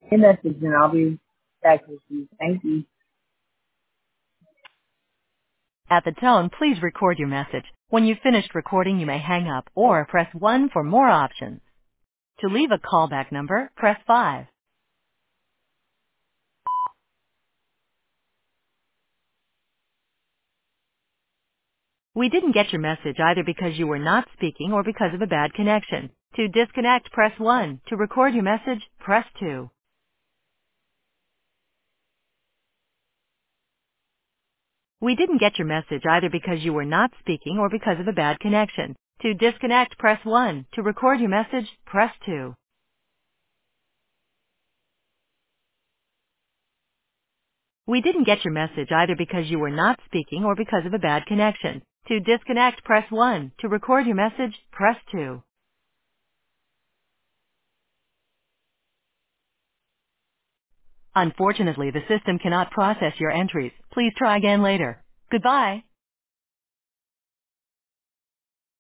a message and I'll be back with you. Thank you. At the tone, please record your message. When you've finished recording, you may hang up or press 1 for more options. To leave a callback number, press 5. We didn't get your message either because you were not speaking or because of a bad connection. To disconnect, press 1. To record your message, press 2. We didn't get your message either because you were not speaking or because of a bad connection. To disconnect, press 1. To record your message, press 2. We didn't get your message either because you were not speaking or because of a bad connection. To disconnect, press 1. To record your message, press 2. Unfortunately, the system cannot process your entries. Please try again later. Goodbye.